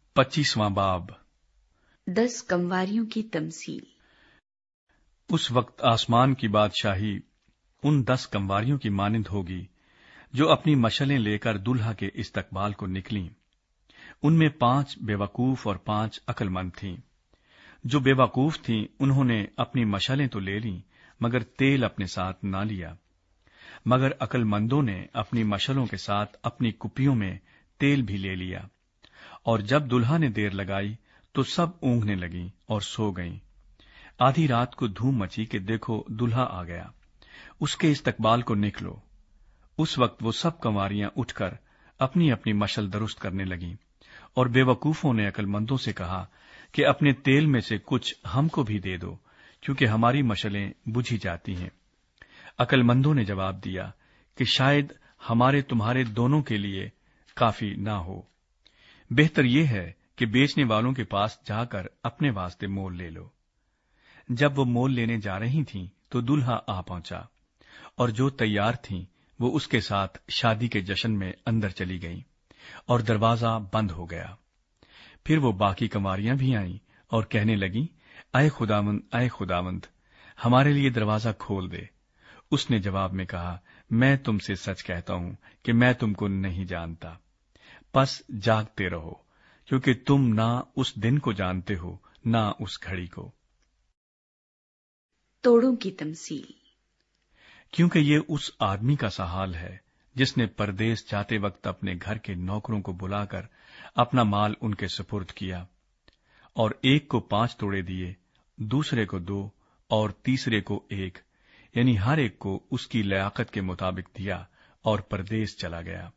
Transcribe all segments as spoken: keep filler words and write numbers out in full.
पच्चीसवां बाब। दस कंवारियों की तमसील। उस वक्त आसमान की बादशाही उन दस कंवारियों की मानिंद होगी जो अपनी मशलें लेकर दुल्हा के इस्तकबाल को निकलीं। उनमें पांच बेवकूफ और पांच अक्लमंद थीं। जो बेवकूफ थीं उन्होंने अपनी मशलें तो ले लीं, मगर तेल अपने साथ ना लिया। मगर अक्लमंदों ने अपनी मशलों के साथ अपनी कुपियों में तेल भी ले लिया। और जब दुल्हा ने देर लगाई तो सब ऊँघने लगीं और सो गईं। आधी रात को धूम मची कि देखो दुल्हा आ गया, उसके इस्तकबाल को निकलो। उस वक्त वो सब कंवारियां उठकर अपनी अपनी मशल दुरुस्त करने लगीं। और बेवकूफों ने अक्लमंदों से कहा कि अपने तेल में से कुछ हमको भी दे दो, क्योंकि हमारी मशलें बुझी जाती हैं। अक्लमंदों ने जवाब दिया कि शायद हमारे तुम्हारे दोनों के लिए काफी ना हो। बेहतर यह है कि बेचने वालों के पास जाकर अपने वास्ते मोल ले लो। जब वो मोल लेने जा रही थीं तो दुल्हा आ पहुंचा, और जो तैयार थीं वो उसके साथ शादी के जश्न में अंदर चली गईं, और दरवाजा बंद हो गया। फिर वो बाकी कंवारियां भी आईं और कहने लगीं, अय खुदावंद, अय खुदावंद, हमारे लिए दरवाजा खोल दे। उसने जवाब में कहा, मैं तुमसे सच कहता हूं कि मैं तुमको नहीं जानता। बस जागते रहो, क्योंकि तुम ना उस दिन को जानते हो ना उस घड़ी को। तोड़ों की तमसील। क्योंकि ये उस आदमी का सा हाल है जिसने परदेस जाते वक्त अपने घर के नौकरों को बुलाकर अपना माल उनके सुपुर्द किया, और एक को पांच तोड़े दिए, दूसरे को दो और तीसरे को एक, यानी हर एक को उसकी लियाकत के मुताबिक दिया, और परदेस चला गया।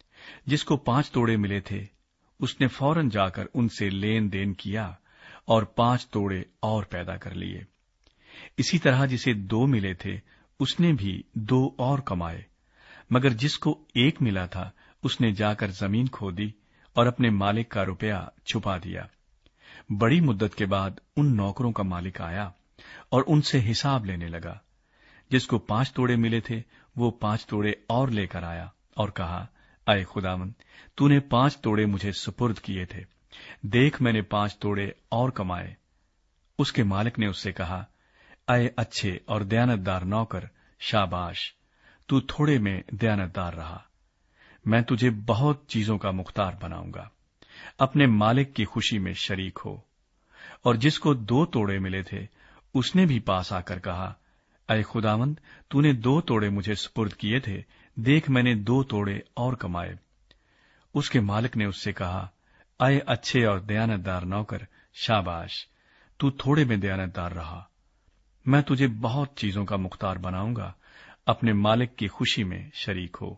जिसको पांच तोड़े मिले थे उसने फौरन जाकर उनसे लेन देन किया और पांच तोड़े और पैदा कर लिए। इसी तरह जिसे दो मिले थे उसने भी दो और कमाए। मगर जिसको एक मिला था उसने जाकर जमीन खोदी और अपने मालिक का रुपया छुपा दिया। बड़ी मुद्दत के बाद उन नौकरों का मालिक आया और उनसे हिसाब लेने लगा। जिसको पांच तोड़े मिले थे वो पांच तोड़े और लेकर आया और कहा, अय खुदावंद, तूने पांच तोड़े मुझे सुपुर्द किए थे, देख मैंने पांच तोड़े और कमाए। उसके मालिक ने उससे कहा, अय अच्छे और दयानतदार नौकर, शाबाश, तू थोड़े में दयानतदार रहा, मैं तुझे बहुत चीजों का मुख्तार बनाऊंगा। अपने मालिक की खुशी में शरीक हो। और जिसको दो तोड़े मिले थे उसने भी पास आकर कहा, अय खुदावंद, तूने दो तोड़े मुझे सुपुर्द किए थे, देख मैंने दो तोड़े और कमाए। उसके मालिक ने उससे कहा, अय अच्छे और दयानतदार नौकर, शाबाश, तू थोड़े में दयानतदार रहा, मैं तुझे बहुत चीजों का मुख्तार बनाऊंगा। अपने मालिक की खुशी में शरीक हो।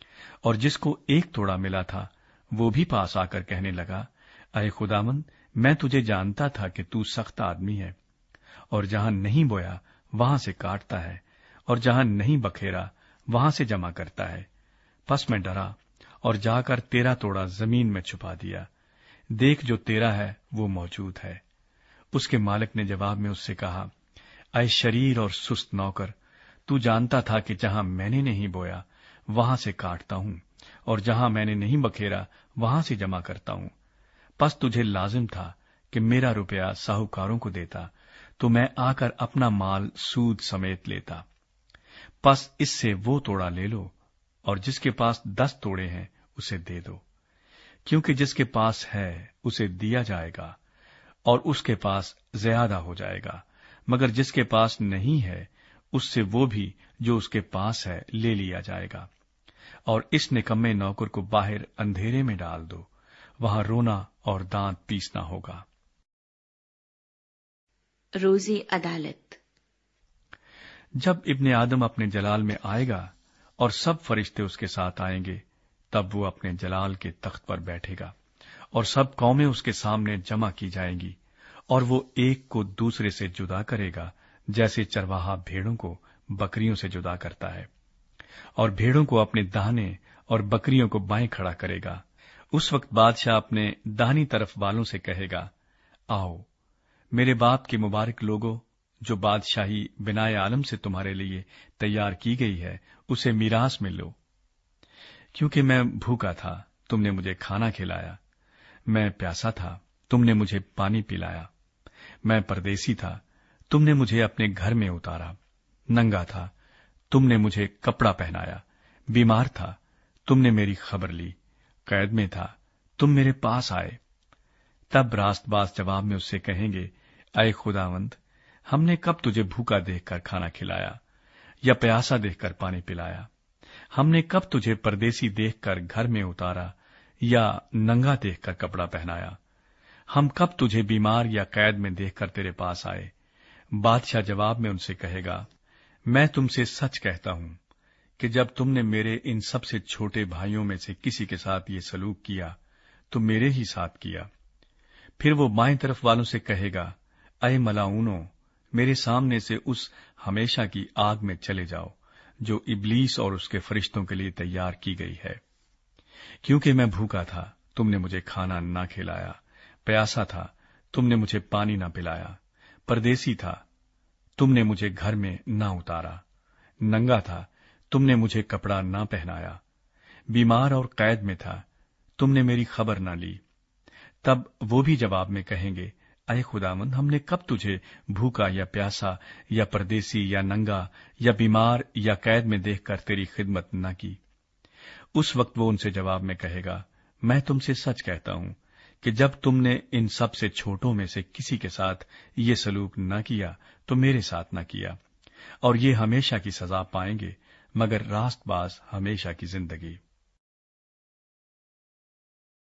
और जिसको एक तोड़ा मिला था वो भी पास आकर कहने लगा, अय खुदावंद, मैं तुझे जानता था कि तू सख्त आदमी है, और जहां नहीं बोया वहां से काटता है, और जहां नहीं बखेरा वहां से जमा करता है। बस मैं डरा और जाकर तेरा तोड़ा जमीन में छुपा दिया, देख जो तेरा है वो मौजूद है। उसके मालिक ने जवाब में उससे कहा, अय शरीर और सुस्त नौकर, तू जानता था कि जहां मैंने नहीं बोया वहां से काटता हूं, और जहां मैंने नहीं बखेरा वहां से जमा करता हूं। बस तुझे लाजिम था कि मेरा रुपया साहूकारों को देता, तो मैं आकर अपना माल सूद समेत लेता। बस इससे वो तोड़ा ले लो, और जिसके पास दस तोड़े हैं उसे दे दो, क्योंकि जिसके पास है उसे दिया जाएगा और उसके पास ज्यादा हो जाएगा, मगर जिसके पास नहीं है उससे वो भी जो उसके पास है ले लिया जाएगा। और इस निकम्मे नौकर को बाहर अंधेरे में डाल दो, वहां रोना और दांत पीसना होगा। रोज़े अदालत। जब इब्ने आदम अपने जलाल में आएगा और सब फरिश्ते उसके साथ आएंगे, तब वो अपने जलाल के तख्त पर बैठेगा और सब कौमें उसके सामने जमा की जाएंगी, और वो एक को दूसरे से जुदा करेगा, जैसे चरवाहा भेड़ों को बकरियों से जुदा करता है, और भेड़ों को अपने दाहिने और बकरियों को बाएं खड़ा करेगा। उस वक्त बादशाह अपने दाहिनी तरफ वालों से कहेगा, आओ मेरे बाप के मुबारक लोगों, जो बादशाही बिनाए आलम से तुम्हारे लिए तैयार की गई है उसे मीरास में लो। क्योंकि मैं भूखा था, तुमने मुझे खाना खिलाया, मैं प्यासा था, तुमने मुझे पानी पिलाया। मैं परदेसी था, तुमने मुझे अपने घर में उतारा। नंगा था, तुमने मुझे कपड़ा पहनाया। बीमार था, तुमने मेरी खबर ली। कैद में था, तुम मेरे पास आए। तब रास्तबाज जवाब में उससे कहेंगे, ऐ खुदावंद, हमने कब तुझे भूखा देखकर खाना खिलाया या प्यासा देखकर पानी पिलाया? हमने कब तुझे परदेसी देखकर घर में उतारा या नंगा देखकर कपड़ा पहनाया? हम कब तुझे बीमार या कैद में देखकर तेरे पास आए? बादशाह जवाब में उनसे कहेगा, मैं तुमसे सच कहता हूं कि जब तुमने मेरे इन सबसे छोटे भाइयों में से किसी के साथ ये सलूक किया तो मेरे ही साथ किया। फिर वो बाईं तरफ वालों से कहेगा, ऐ मलाऊनो, मेरे सामने से उस हमेशा की आग में चले जाओ जो इब्लीस और उसके फरिश्तों के लिए तैयार की गई है। क्योंकि मैं भूखा था, तुमने मुझे खाना ना खिलाया। प्यासा था, तुमने मुझे पानी ना पिलाया। परदेसी था, तुमने मुझे घर में ना उतारा। नंगा था, तुमने मुझे कपड़ा ना पहनाया। बीमार और कैद में था, तुमने मेरी खबर ना ली। तब वो भी जवाब में कहेंगे, ऐ खुदावंद, हमने कब तुझे भूखा या प्यासा या परदेसी या नंगा या बीमार या कैद में देखकर तेरी खिदमत न की? उस वक्त वो उनसे जवाब में कहेगा, मैं तुमसे सच कहता हूं कि जब तुमने इन सब से छोटों में से किसी के साथ ये सलूक न किया तो मेरे साथ न किया। और ये हमेशा की सजा पाएंगे, मगर रास्तबाज हमेशा की जिंदगी।